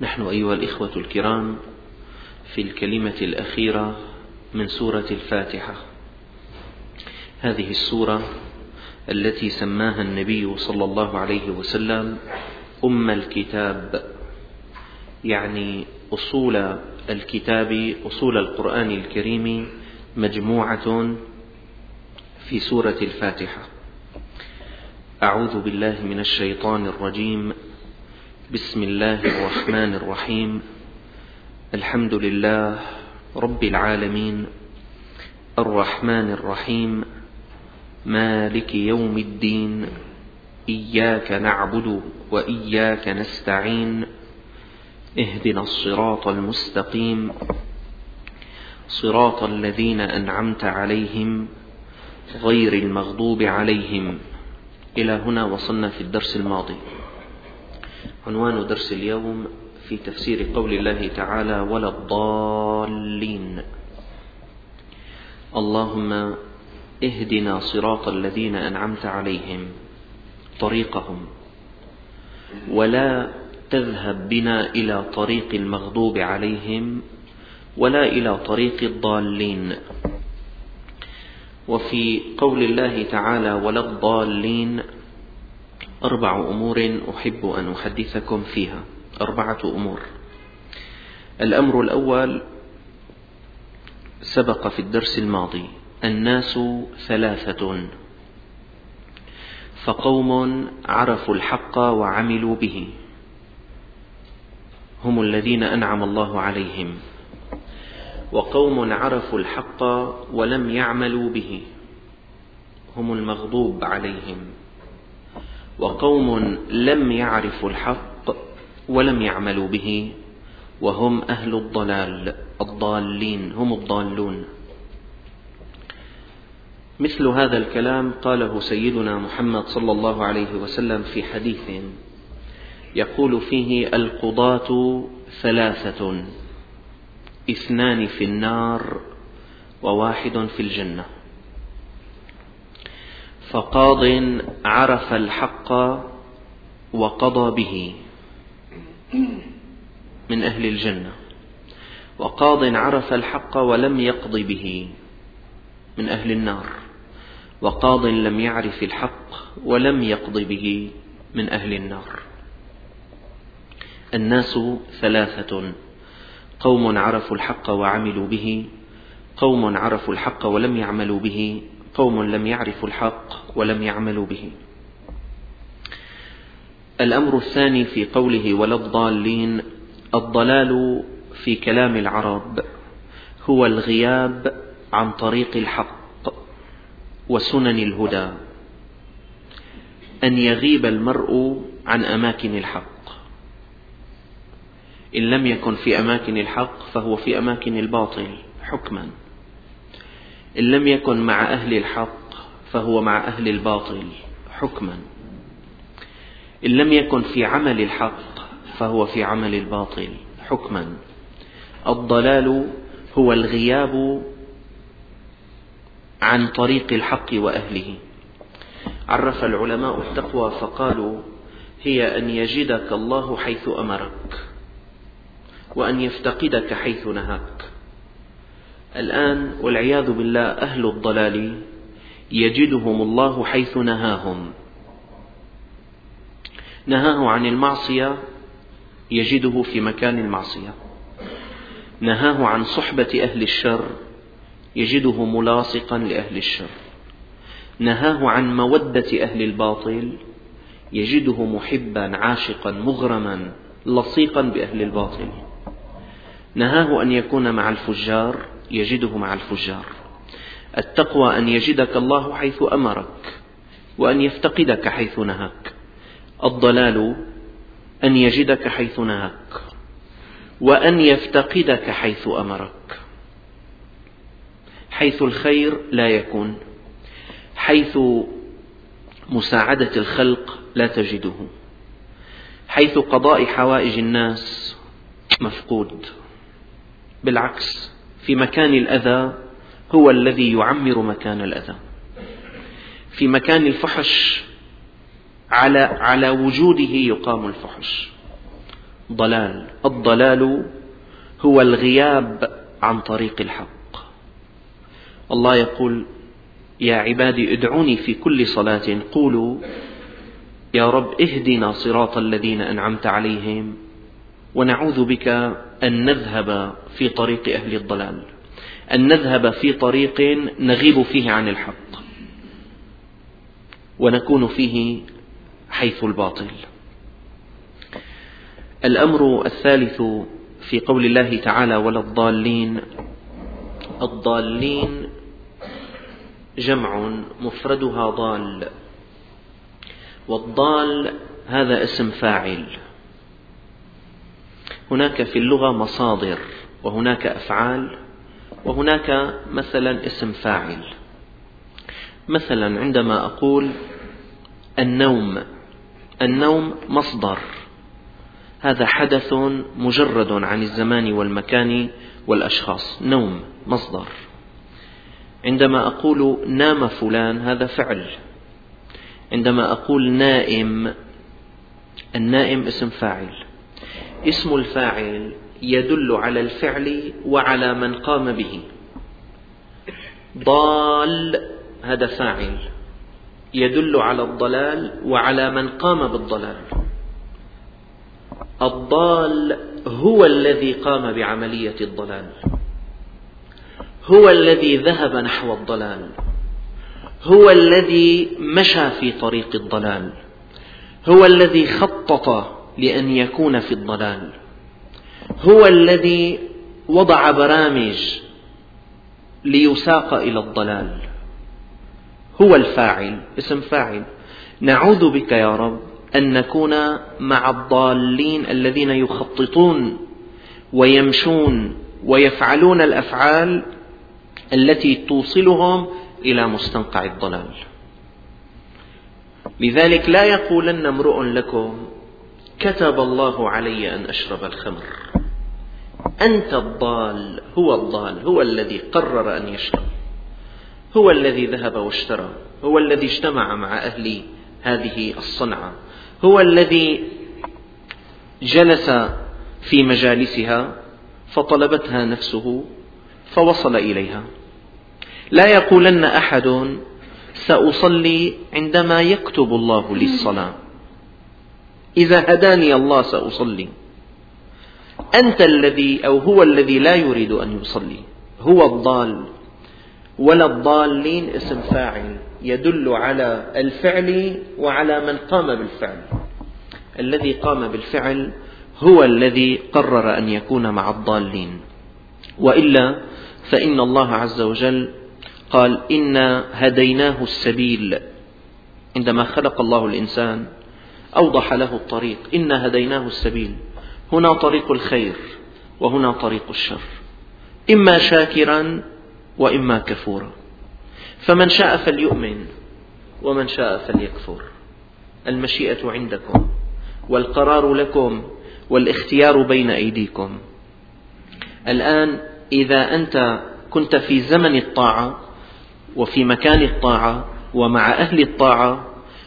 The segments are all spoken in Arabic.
نحن أيها الإخوة الكرام في الكلمة الأخيرة من سورة الفاتحة، هذه السورة التي سماها النبي صلى الله عليه وسلم أم الكتاب، يعني أصول الكتاب، أصول القرآن الكريم مجموعة في سورة الفاتحة. أعوذ بالله من الشيطان الرجيم. بسم الله الرحمن الرحيم. الحمد لله رب العالمين، الرحمن الرحيم، مالك يوم الدين، إياك نعبد وإياك نستعين، اهدنا الصراط المستقيم، صراط الذين أنعمت عليهم غير المغضوب عليهم. إلى هنا وصلنا في الدرس الماضي. عنوان درس اليوم في تفسير قول الله تعالى: ولا الضالين. اللهم اهدنا صراط الذين أنعمت عليهم، طريقهم، ولا تذهب بنا إلى طريق المغضوب عليهم ولا إلى طريق الضالين. وفي قول الله تعالى ولا الضالين 4 أمور أحب أن أحدثكم فيها، 4 أمور. الأمر الأول سبق في الدرس الماضي: الناس 3، فقوم عرفوا الحق وعملوا به، هم الذين أنعم الله عليهم، وقوم عرفوا الحق ولم يعملوا به، هم المغضوب عليهم، وقوم لم يعرفوا الحق ولم يعملوا به، وهم أهل الضلال، الضالين، هم الضالون. مثل هذا الكلام قاله سيدنا محمد صلى الله عليه وسلم في حديث يقول فيه: القضاة 3، 2 في النار و1 في الجنة. فقاض عرف الحق وقضى به، من أهل الجنة، وقاض عرف الحق ولم يقض به، من أهل النار، وقاض لم يعرف الحق ولم يقض به، من أهل النار. الناس 3: قوم عرفوا الحق وعملوا به، قوم عرفوا الحق ولم يعملوا به، قوم لم يعرفوا الحق ولم يعملوا به. الأمر الثاني في قوله ولا الضالين: الضلال في كلام العرب هو الغياب عن طريق الحق وسنن الهدى، أن يغيب المرء عن أماكن الحق. إن لم يكن في أماكن الحق فهو في أماكن الباطل حكما، إن لم يكن مع أهل الحق فهو مع أهل الباطل حكما، إن لم يكن في عمل الحق فهو في عمل الباطل حكما. الضلال هو الغياب عن طريق الحق وأهله. عرف العلماء التقوى فقالوا: هي أن يجدك الله حيث أمرك وأن يفتقدك حيث نهاك. الآن والعياذ بالله أهل الضلال يجدهم الله حيث نهاهم، نهاه عن المعصية يجده في مكان المعصية، نهاه عن صحبة أهل الشر يجده ملاصقا لأهل الشر، نهاه عن مودة أهل الباطل يجده محبا عاشقا مغرما لصيقا بأهل الباطل، نهاه أن يكون مع الفجار يجده مع الفجار. التقوى أن يجدك الله حيث أمرك وأن يفتقدك حيث نهاك. الضلال أن يجدك حيث نهاك وأن يفتقدك حيث أمرك. حيث الخير لا يكون، حيث مساعدة الخلق لا تجده، حيث قضاء حوائج الناس مفقود. بالعكس، في مكان الأذى هو الذي يعمر مكان الأذى، في مكان الفحش على وجوده يقام الفحش. ضلال. الضلال هو الغياب عن طريق الحق. الله يقول: يا عبادي ادعوني في كل صلاة قولوا يا رب اهدنا صراط الذين أنعمت عليهم، ونعوذ بك أن نذهب في طريق أهل الضلال، أن نذهب في طريق نغيب فيه عن الحق ونكون فيه حيث الباطل. الأمر الثالث في قول الله تعالى: ولا الضالين. الضالين جمع مفردها ضال، والضال هذا اسم فاعل. هناك في اللغة مصادر، وهناك أفعال، وهناك مثلا اسم فاعل. مثلا عندما أقول النوم، النوم مصدر، هذا حدث مجرد عن الزمان والمكان والأشخاص، نوم مصدر. عندما أقول نام فلان هذا فعل. عندما أقول نائم، النائم اسم فاعل. اسم الفاعل يدل على الفعل وعلى من قام به. ضال هذا فاعل يدل على الضلال وعلى من قام بالضلال. الضال هو الذي قام بعملية الضلال، هو الذي ذهب نحو الضلال، هو الذي مشى في طريق الضلال، هو الذي خطط لأن يكون في الضلال، هو الذي وضع برامج ليساق إلى الضلال. هو الفاعل، اسم فاعل. نعوذ بك يا رب أن نكون مع الضالين الذين يخططون ويمشون ويفعلون الأفعال التي توصلهم إلى مستنقع الضلال. لذلك لا يقولن امرؤ لكم كتب الله علي أن أشرب الخمر. أنت الضال، هو الضال، هو الذي قرر أن يشرب، هو الذي ذهب واشترى، هو الذي اجتمع مع أهل هذه الصنعة، هو الذي جلس في مجالسها فطلبتها نفسه فوصل إليها. لا يقولن أحد سأصلي عندما يكتب الله لي الصلاة، إذا هداني الله سأصلي. أنت الذي أو هو الذي لا يريد أن يصلي، هو الضال. ولا الضالين اسم فاعل يدل على الفعل وعلى من قام بالفعل. الذي قام بالفعل هو الذي قرر أن يكون مع الضالين، وإلا فإن الله عز وجل قال: إنا هديناه السبيل. عندما خلق الله الإنسان أوضح له الطريق، إنا هديناه السبيل. هنا طريق الخير وهنا طريق الشر، إما شاكرا وإما كفورا. فمن شاء فليؤمن ومن شاء فليكفر. المشيئة عندكم والقرار لكم والاختيار بين أيديكم. الآن إذا أنت كنت في زمن الطاعة وفي مكان الطاعة ومع أهل الطاعة،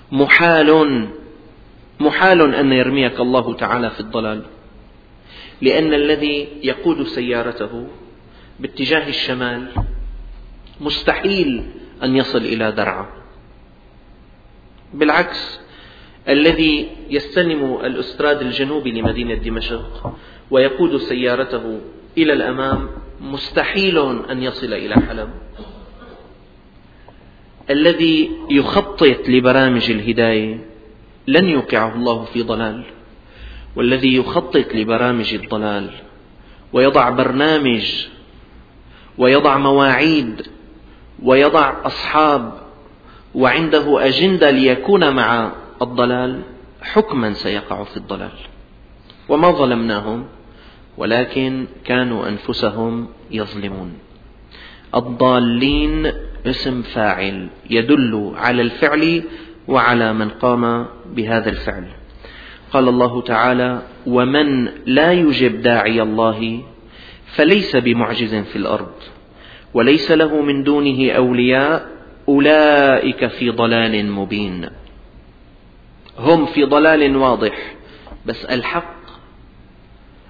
محال أن يرميك الله تعالى في الضلال، لأن الذي يقود سيارته باتجاه الشمال مستحيل أن يصل إلى درعا. بالعكس، الذي يستلم الأستراد الجنوبي لمدينة دمشق ويقود سيارته إلى الأمام مستحيل أن يصل إلى حلب. الذي يخطط لبرامج الهداية لن يوقعه الله في ضلال، والذي يخطط لبرامج الضلال ويضع برنامج ويضع مواعيد ويضع أصحاب وعنده أجندة ليكون مع الضلال، حكما سيقع في الضلال. وما ظلمناهم ولكن كانوا أنفسهم يظلمون. الضالين اسم فاعل يدل على الفعل وعلى من قام بهذا الفعل. قال الله تعالى: ومن لا يجب داعي الله فليس بمعجز في الأرض وليس له من دونه أولياء أولئك في ضلال مبين. هم في ضلال واضح، بس الحق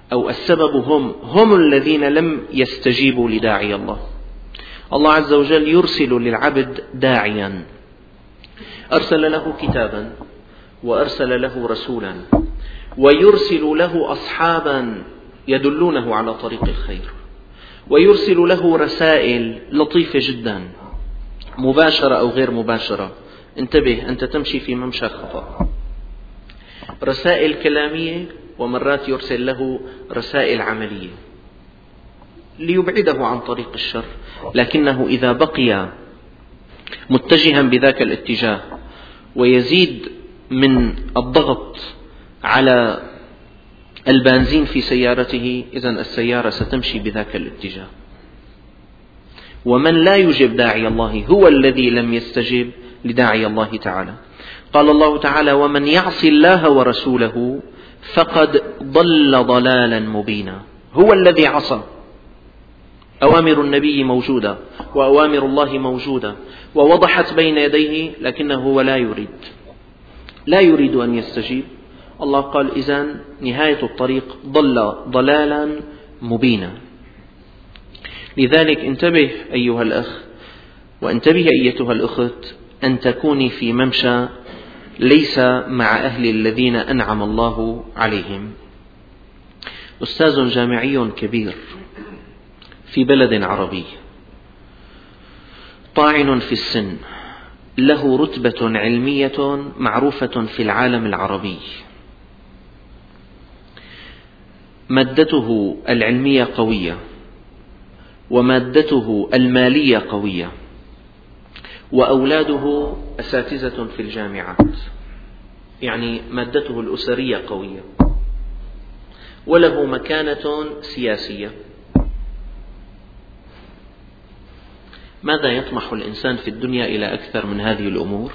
أو السبب هم الذين لم يستجيبوا لداعي الله. الله عز وجل يرسل للعبد داعيا، أرسل له كتابا وأرسل له رسولا، ويرسل له أصحابا يدلونه على طريق الخير، ويرسل له رسائل لطيفة جدا مباشرة أو غير مباشرة. انتبه، أنت تمشي في ممشى خطأ. رسائل كلامية، ومرات يرسل له رسائل عملية ليبعده عن طريق الشر، لكنه إذا بقي متجها بذاك الاتجاه ويزيد من الضغط على البنزين في سيارته، إذن السيارة ستمشي بذاك الاتجاه. ومن لا يجب داعي الله هو الذي لم يستجب لداعي الله تعالى. قال الله تعالى: ومن يعص الله ورسوله فقد ضل ضلالا مبينا. هو الذي عصى. أوامر النبي موجودة وأوامر الله موجودة ووضحت بين يديه، لكنه هو لا يريد أن يستجيب. الله قال: إذن نهاية الطريق ضل ضلالا مبينا. لذلك انتبه أيها الأخ، وانتبه أيتها الأخت، أن تكوني في ممشى ليس مع أهل الذين أنعم الله عليهم. أستاذ جامعي كبير في بلد عربي، طاعن في السن، له رتبة علمية معروفة في العالم العربي، مادته العلمية قوية ومادته المالية قوية، وأولاده أساتذة في الجامعات، يعني مادته الأسرية قوية، وله مكانة سياسية. ماذا يطمح الإنسان في الدنيا إلى أكثر من هذه الأمور؟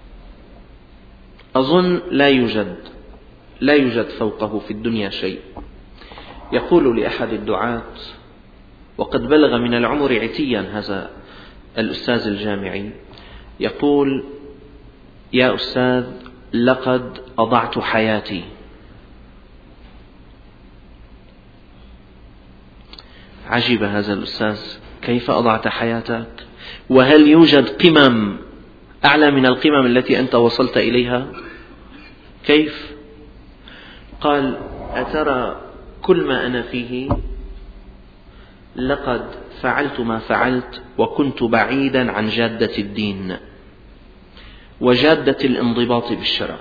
أظن لا يوجد فوقه في الدنيا شيء. يقول لأحد الدعاة، وقد بلغ من العمر عتيا هذا الأستاذ الجامعي، يقول: يا أستاذ، لقد أضعت حياتي. عجب هذا الأستاذ، كيف أضعت حياتك؟ وهل يوجد قمم أعلى من القمم التي أنت وصلت إليها؟ كيف؟ قال: أترى كل ما أنا فيه؟ لقد فعلت ما فعلت وكنت بعيدا عن جادة الدين وجادة الانضباط بالشرع.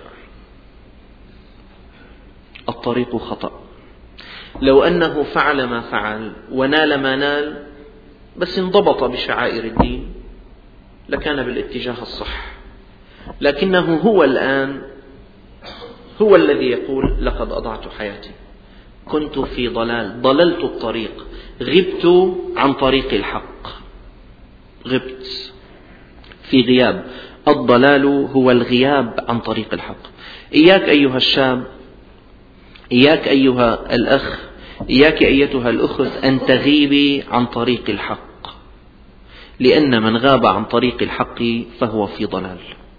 الطريق خطأ. لو أنه فعل ما فعل ونال ما نال، بس انضبط بشعائر الدين، لكان بالاتجاه الصح. لكنه هو الآن هو الذي يقول: لقد أضعت حياتي، كنت في ضلال، ضللت الطريق، غبت عن طريق الحق، غبت في غياب. الضلال هو الغياب عن طريق الحق. إياك أيها الشاب، إياك أيها الأخ، إياك أيتها الأخت أن تغيبي عن طريق الحق، لأن من غاب عن طريق الحق فهو في ضلال،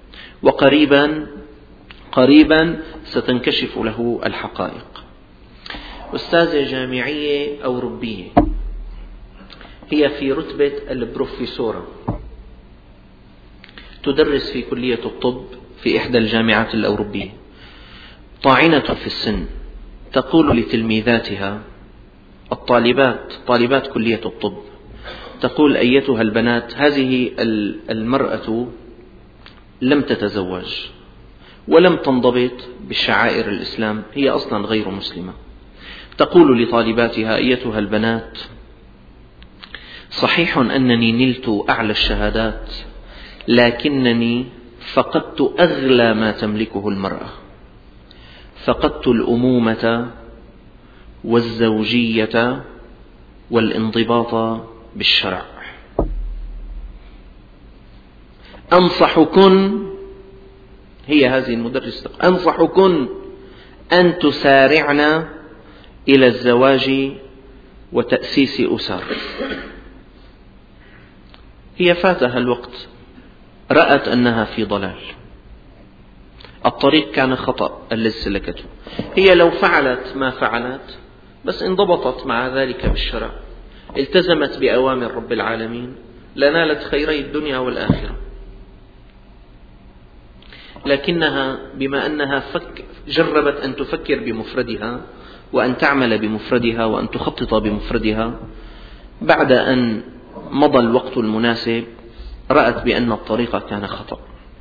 وقريبا ستنكشف له الحقائق. أستاذة جامعية أوروبية، هي في رتبة البروفيسورة، تدرس في كلية الطب في إحدى الجامعات الأوروبية، طاعنة في السن، تقول لتلميذاتها طالبات كلية الطب، تقول: أيتها البنات، هذه المرأة لم تتزوج ولم تنضبط بشعائر الإسلام، هي أصلا غير مسلمة. تقول لطالباتها: أيتها البنات، صحيح أنني نلت أعلى الشهادات، لكنني فقدت أغلى ما تملكه المرأة، فقدت الأمومة والزوجية والانضباط بالشرع. أنصحكن، هي هذه المدرسة، أنصحكن أن تسارعن إلى الزواج وتأسيس أسر. هي فاتها الوقت، رأت أنها في ضلال، الطريق كان خطأ الذي سلكته. هي لو فعلت ما فعلت بس انضبطت مع ذلك بالشرع، التزمت بأوامر رب العالمين، لنالت خيري الدنيا والآخرة. لكنها بما أنها جربت أن تفكر بمفردها وأن تعمل بمفردها وأن تخطط بمفردها، بعد أن مضى الوقت المناسب رأت بأن الطريق كان خطأ.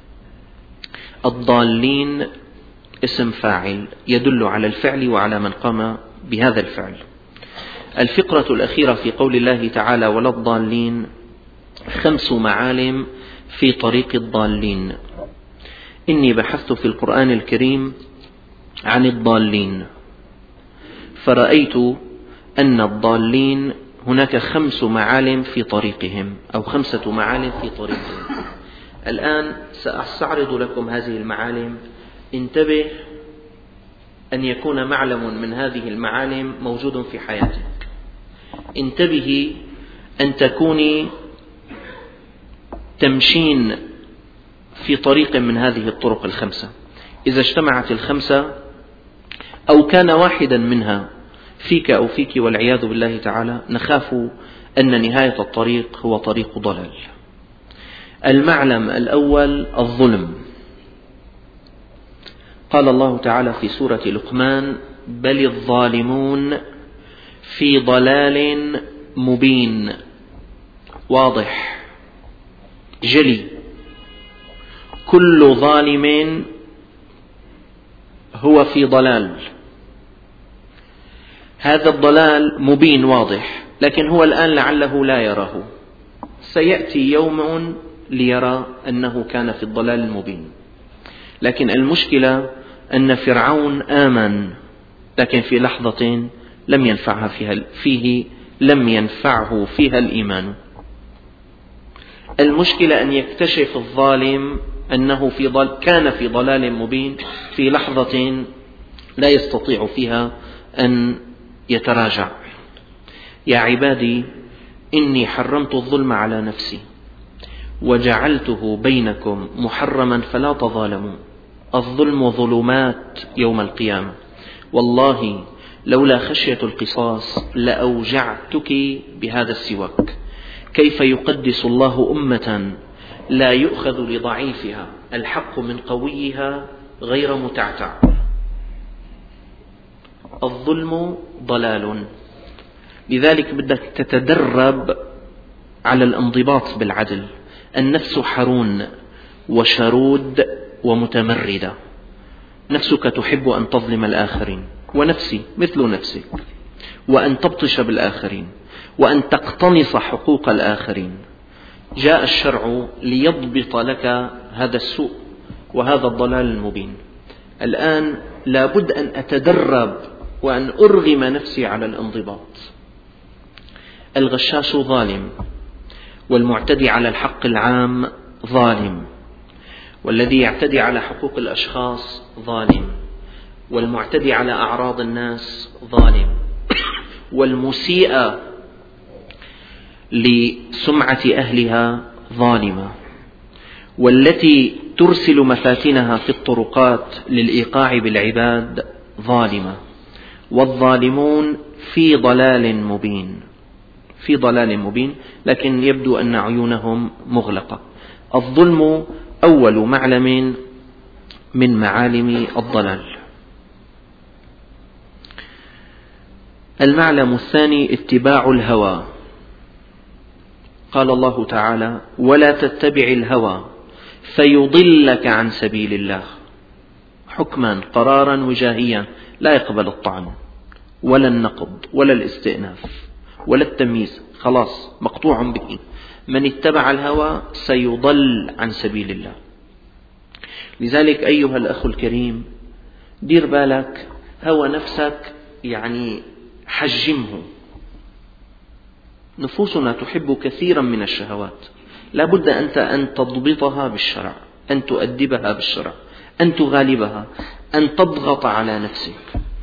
الضالين اسم فاعل يدل على الفعل وعلى من قام بهذا الفعل. الفقرة الأخيرة في قول الله تعالى ولا الضالين 5 معالم في طريق الضالين. إني بحثت في القرآن الكريم عن الضالين فرأيت أن الضالين هناك 5 معالم في طريقهم، أو 5 معالم في طريقهم. الآن سأستعرض لكم هذه المعالم. انتبه أن يكون معلم من هذه المعالم موجود في حياتك. انتبهي أن تكوني تمشين في طريق من هذه الطرق ال5. إذا اجتمعت ال5 أو كان واحدا منها فيك أو فيك والعياذ بالله تعالى، نخاف أن نهاية الطريق هو طريق ضلال. المعلم الأول الظلم. قال الله تعالى في سورة لقمان بل الظالمون في ضلال مبين، واضح جلي. كل ظالم هو في ضلال، هذا الضلال مبين واضح، لكن هو الآن لعله لا يراه، سيأتي يوم ليرى أنه كان في الضلال المبين. لكن المشكلة أن فرعون آمن، لكن في لحظة لم ينفعه فيها الإيمان. المشكلة أن يكتشف الظالم أنه كان في ضلال مبين في لحظة لا يستطيع فيها أن يتراجع. يا عبادي إني حرمت الظلم على نفسي وجعلته بينكم محرما فلا تظالموا. الظلم ظلمات يوم القيامة، والله لولا خشية القصاص لأوجعتك بهذا السواك. كيف يقدس الله أمة لا يؤخذ لضعيفها الحق من قويها غير متعتع. الظلم ضلال، لذلك بدك تتدرب على الانضباط بالعدل. النفس حرون وشرود ومتمردة. نفسك تحب أن تظلم الآخرين، ونفسي مثل نفسك، وأن تبطش بالآخرين، وأن تقتنص حقوق الآخرين. جاء الشرع ليضبط لك هذا السوء وهذا الضلال المبين. الآن لابد أن أتدرب وأن أرغم نفسي على الانضباط. الغشاش ظالم، والمعتدي على الحق العام ظالم، والذي يعتدي على حقوق الأشخاص ظالم، والمعتدي على أعراض الناس ظالم، والمسيء لسمعة أهلها ظالمة، والتي ترسل مفاتنها في الطرقات للإيقاع بالعباد ظالمة. والظالمون في ضلال مبين، في ضلال مبين، لكن يبدو أن عيونهم مغلقة. الظلم أول معلم من معالم الضلال. المعلم الثاني اتباع الهوى. قال الله تعالى ولا تتبع الهوى فيضلك عن سبيل الله. حكما قرارا وجاهيا لا يقبل الطعن ولا النقض ولا الاستئناف ولا التمييز، خلاص مقطوع به. من اتبع الهوى سيضل عن سبيل الله. لذلك أيها الأخ الكريم دير بالك، هوى نفسك يعني حجمه. نفوسنا تحب كثيرا من الشهوات، لا بد أنت أن تضبطها بالشرع، أن تؤدبها بالشرع، أن تغالبها، أن تضغط على نفسك.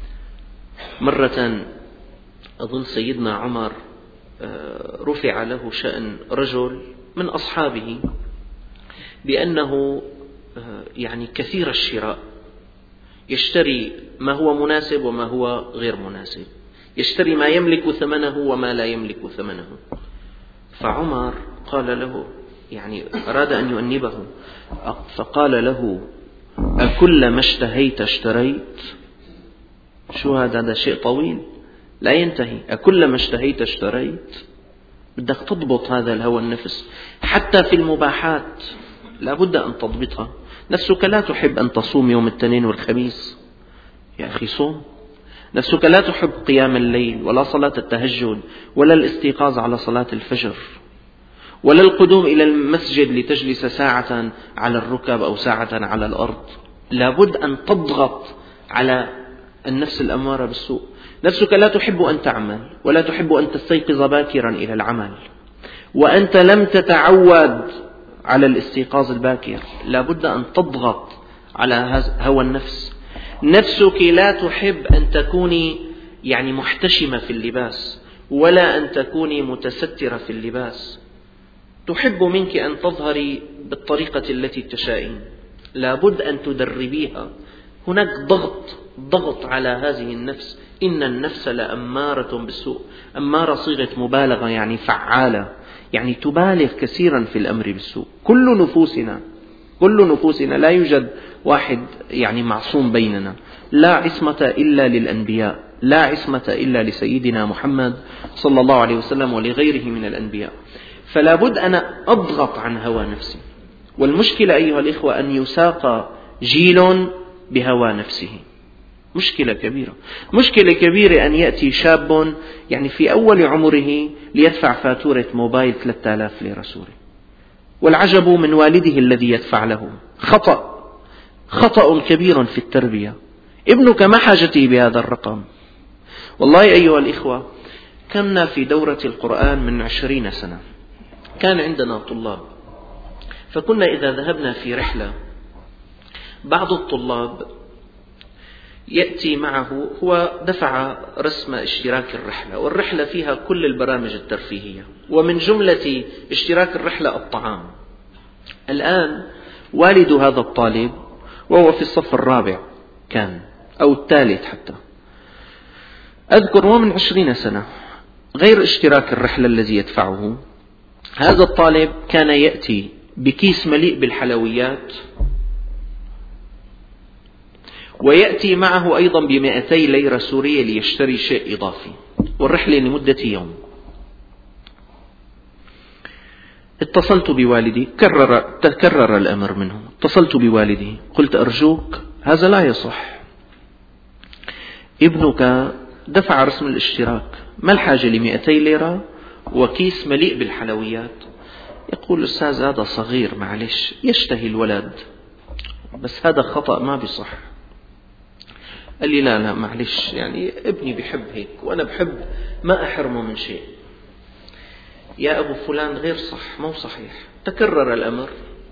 مرة أظن سيدنا عمر رفع له شأن رجل من أصحابه بأنه يعني كثير الشراء، يشتري ما هو مناسب وما هو غير مناسب، يشتري ما يملك ثمنه وما لا يملك ثمنه. فعمر قال له، يعني أراد أن يؤنبه، فقال له: أكلما اشتهيت اشتريت؟ شو هذا شيء طويل لا ينتهي. أكلما اشتهيت اشتريت؟ بدك تضبط هذا الهوى النفس حتى في المباحات، لا بد أن تضبطها. نفسك لا تحب أن تصوم يوم الاثنين والخميس، يا أخي صوم. نفسك لا تحب قيام الليل ولا صلاة التهجد ولا الاستيقاظ على صلاة الفجر ولا القدوم إلى المسجد لتجلس ساعة على الركب أو ساعة على الأرض. لابد أن تضغط على النفس الأمارة بالسوء. نفسك لا تحب أن تعمل ولا تحب أن تستيقظ باكرا إلى العمل، وأنت لم تتعود على الاستيقاظ الباكر. لابد أن تضغط على هوى النفس. نفسك لا تحب أن تكوني يعني محتشمة في اللباس ولا أن تكوني متسترة في اللباس. تحب منك أن تظهري بالطريقة التي تشائين. لابد أن تدربيها. هناك ضغط على هذه النفس. إن النفس لأمارة بالسوء. أمارة صيغة مبالغة، يعني فعالة، يعني تبالغ كثيرا في الأمر بالسوء. كل نفوسنا لا يوجد واحد يعني معصوم بيننا. لا عصمة إلا للأنبياء، لا عصمة إلا لسيدنا محمد صلى الله عليه وسلم ولغيره من الأنبياء. فلا بد أنا أضغط عن هوى نفسي. والمشكلة أيها الإخوة أن يساق جيل بهوى نفسه. مشكلة كبيرة أن يأتي شاب يعني في أول عمره ليدفع فاتورة موبايل 3000 ليرة سوري، والعجب من والده الذي يدفع له. خطأ كبير في التربية. ابنك ما حاجته بهذا الرقم. والله أيها الإخوة، كنا في دورة القرآن من 20 سنة، كان عندنا طلاب، فكنا إذا ذهبنا في رحلة بعض الطلاب يأتي معه، هو دفع رسم اشتراك الرحلة، والرحلة فيها كل البرامج الترفيهية، ومن جملة اشتراك الرحلة الطعام. الآن والد هذا الطالب وهو في الصف الرابع كان أو الثالث حتى، أذكر ومن 20 سنة، غير اشتراك الرحلة الذي يدفعه، هذا الطالب كان يأتي بكيس مليء بالحلويات، ويأتي معه أيضا ب200 ليرة سورية ليشتري شيء إضافي، والرحلة لمدة يوم. اتصلت بوالدي، تكرر الأمر منه. اتصلت بوالدي قلت: أرجوك هذا لا يصح، ابنك دفع رسم الاشتراك، ما الحاجة ل200 ليرة وكيس مليء بالحلويات؟ يقول: أستاذ هذا صغير معلش، يشتهي الولد، بس هذا خطأ ما بيصح. قال لي: لا معلش، يعني ابني بيحب هيك وأنا بحب ما أحرمه من شيء. يا أبو فلان غير صح، مو صحيح. تكرر الأمر.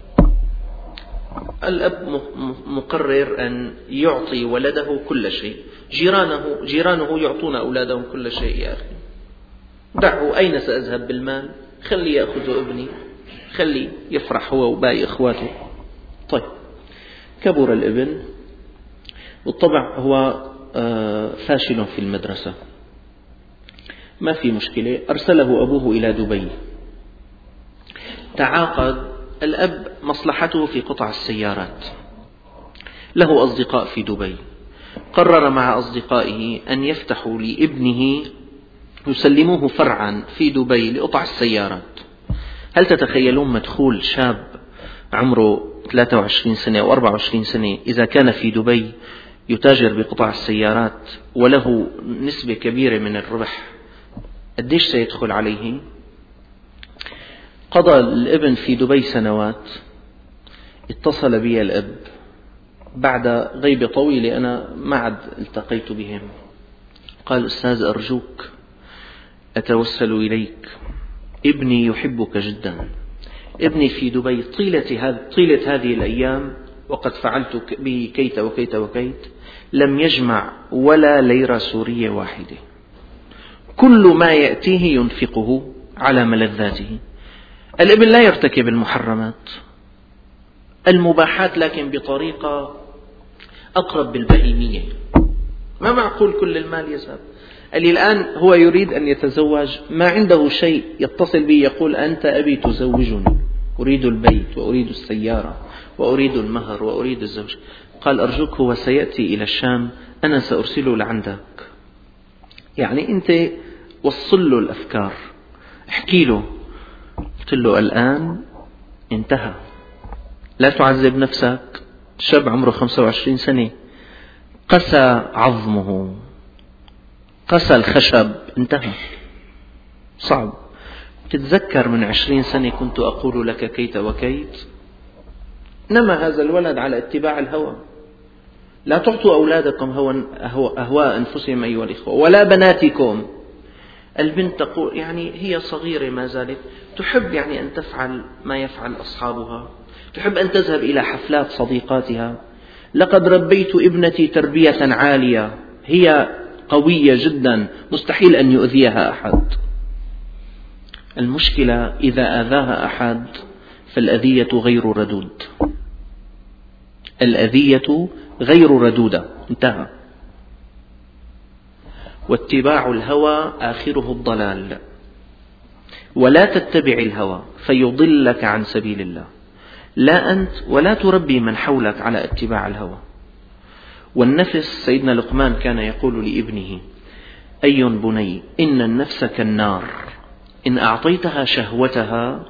الأب مقرر أن يعطي ولده كل شيء. جيرانه يعطون أولادهم كل شيء. يا أخي دعه، أين سأذهب بالمال؟ خلي يأخذ ابني، خلي يفرح هو وباقي إخواته. طيب، كبر الابن، بالطبع هو فاشل في المدرسة، ما في مشكلة. أرسله أبوه إلى دبي. تعاقد الأب، مصلحته في قطع السيارات، له أصدقاء في دبي. قرر مع أصدقائه أن يفتحوا لابنه، يسلموه فرعا في دبي لقطع السيارات. هل تتخيلون مدخول شاب عمره 23 سنة أو 24 سنة إذا كان في دبي يتاجر بقطع السيارات وله نسبة كبيرة من الربح، قديش سيدخل عليه؟ قضى الابن في دبي سنوات. اتصل بي الأب بعد غيبة طويلة، أنا ما عد التقيت بهم. قال: أستاذ أرجوك أتوسل إليك، ابني يحبك جدا، ابني في دبي طيلة هذه الأيام، وقد فعلت به كيت وكيت وكيت، لم يجمع ولا ليرة سورية واحدة، كل ما يأتيه ينفقه على ملذاته. الابن لا يرتكب المحرمات، المباحات، لكن بطريقة أقرب بالبهيمية. ما معقول كل المال يذهب. قال لي الآن هو يريد أن يتزوج، ما عنده شيء، يتصل بي يقول أنت أبي تزوجني، أريد البيت وأريد السيارة وأريد المهر وأريد الزوج. قال أرجوك هو سيأتي إلى الشام، أنا سأرسله لعندك. يعني أنت وصل له الأفكار، احكي له. قلت له الآن انتهى، لا تعذب نفسك. شاب عمره 25 سنة قسى عظمه، قسى الخشب، انتهى. صعب. تتذكر من 20 سنة كنت أقول لك كيت وكيت؟ نما هذا الولد على اتباع الهوى. لا تعطوا أولادكم أهواء أنفسهم أيها الإخوة، ولا بناتكم. البنت تقول يعني هي صغيرة ما زالت، تحب يعني أن تفعل ما يفعل أصحابها، تحب أن تذهب إلى حفلات صديقاتها. لقد ربيت ابنتي تربية عالية، هي قوية جدا، مستحيل أن يؤذيها أحد. المشكلة إذا آذاها أحد فالأذية غير ردود، الأذية غير ردودة، انتهى. واتباع الهوى آخره الضلال، ولا تتبع الهوى فيضلك عن سبيل الله، لا أنت ولا تربي من حولك على اتباع الهوى. والنفس، سيدنا لقمان كان يقول لابنه: أي بني إن النفس كالنار إن أعطيتها شهوتها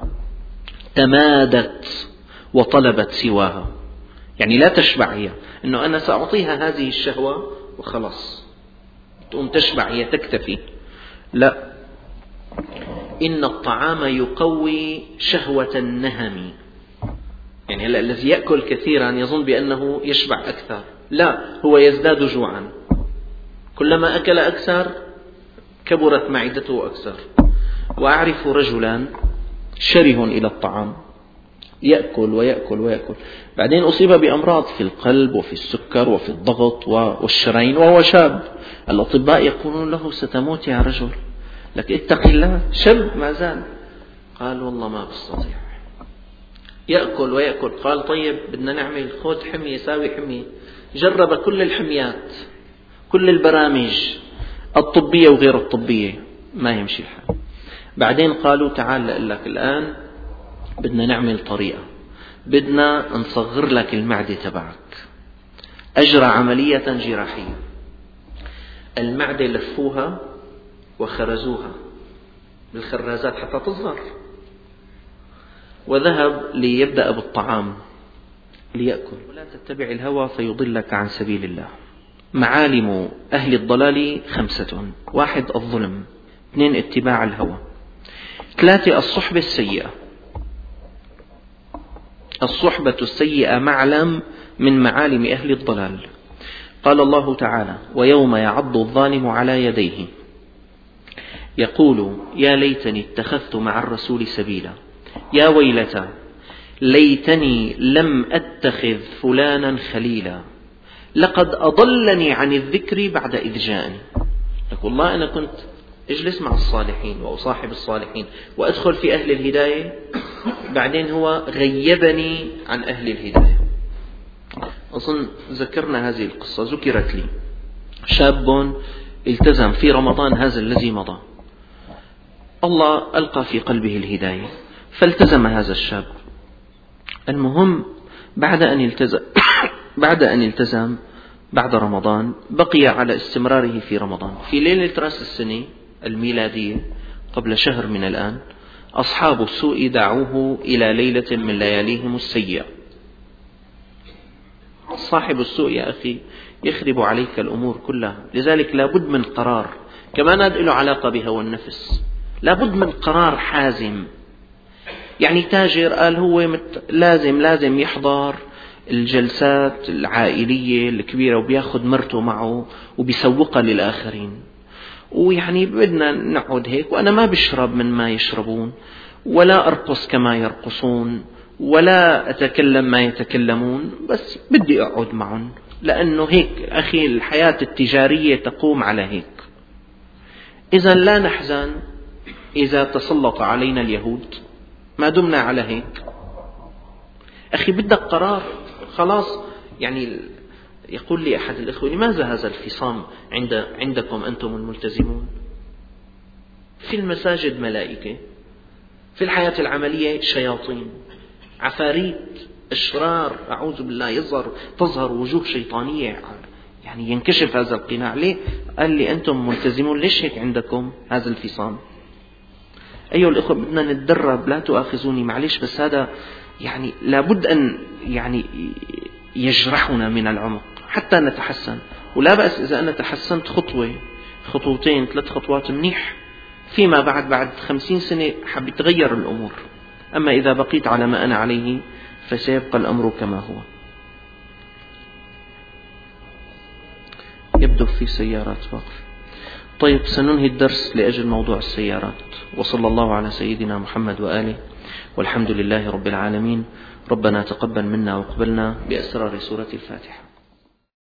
تمادت وطلبت سواها. يعني لا تشبع هي، إنه أنا سأعطيها هذه الشهوة وخلاص تقوم تشبع هي، تكتفي. لا، إن الطعام يقوي شهوة النهم. يعني هلا الذي يأكل كثيرا يظن بأنه يشبع أكثر، لا، هو يزداد جوعا. كلما أكل أكثر كبرت معدته أكثر. وأعرف رجلا شره إلى الطعام، يأكل ويأكل ويأكل، بعدين أصيب بأمراض في القلب وفي السكر وفي الضغط والشرايين وهو شاب. الأطباء يقولون له ستموت يا رجل، لك اتق الله، شاب ما زال. قال والله ما بستطيع، يأكل ويأكل. قال طيب بدنا نعمل، خذ حمية، ساوي حمية. جرب كل الحميات، كل البرامج الطبية وغير الطبية، ما يمشي الحال. بعدين قالوا تعال لأقول لك الآن بدنا نعمل طريقة، بدنا نصغر لك المعدة تبعك. أجرى عملية جراحية، المعدة لفوها وخرزوها بالخرازات حتى تصغر، وذهب ليبدأ بالطعام ليأكل. ولا تتبع الهوى فيضلك عن سبيل الله. معالم أهل الضلال 5: 1 الظلم، 2 اتباع الهوى، 3 الصحبة السيئة. الصحبة السيئة معلم من معالم أهل الضلال. قال الله تعالى: ويوم يعض الظالم على يديه يقول يا ليتني اتخذت مع الرسول سبيلا، يا ويلتى ليتني لم أتخذ فلانا خليلا، لقد أضلني عن الذكر بعد إذ جاءني. لك والله أنا كنت أجلس مع الصالحين وأصاحب الصالحين وأدخل في أهل الهداية، بعدين هو غيبني عن أهل الهداية. أظن ذكرنا هذه القصة، ذكرت لي شاب التزم في رمضان هذا الذي مضى، الله ألقى في قلبه الهداية فالتزم هذا الشاب. المهم بعد أن التزم بعد رمضان بقي على استمراره في رمضان. في ليلة رأس السنة الميلادية قبل شهر من الآن، أصحاب السوء دعوه إلى ليلة من لياليهم السيئة. صاحب السوء يا أخي يخرب عليك الأمور كلها، لذلك لابد من قرار، كمان هذا له علاقة بهوى النفس، لابد من قرار حازم. يعني تاجر قال هو لازم يحضر الجلسات العائلية الكبيرة وبياخد مرته معه وبيسوقها للآخرين، ويعني بدنا نقعد هيك، وأنا ما بشرب من ما يشربون، ولا أرقص كما يرقصون، ولا أتكلم ما يتكلمون، بس بدي أقعد معهم، لأنه هيك أخي الحياة التجارية تقوم على هيك. إذا لا نحزن إذا تسلط علينا اليهود ما دمنا على هيك. أخي بدك قرار، خلاص يعني يقول لي أحد الإخوة: لماذا هذا الفصام عندكم أنتم الملتزمون؟ في المساجد ملائكة، في الحياة العملية شياطين، عفاريت، أشرار، أعوذ بالله، تظهر وجوه شيطانية، يعني ينكشف هذا القناع. ليه؟ قال لي أنتم ملتزمون، ليش هيك عندكم هذا الفصام؟ أيها الأخوة، بدنا نتدرب، لا تؤاخذوني معلش، بس هذا يعني لابد أن يعني يجرحنا من العمق حتى نتحسن. ولا بأس إذا أنا تحسنت خطوة، خطوتين، 3 خطوات، منيح. فيما بعد 50 سنة حب يتغير الأمور. أما إذا بقيت على ما أنا عليه فسيبقى الأمر كما هو. يبدو في سيارات واقفة. طيب، سننهي الدرس لأجل موضوع السيارات. وصلى الله على سيدنا محمد وآله، والحمد لله رب العالمين. ربنا تقبل منا وقبلنا بأسرار سورة الفاتحة.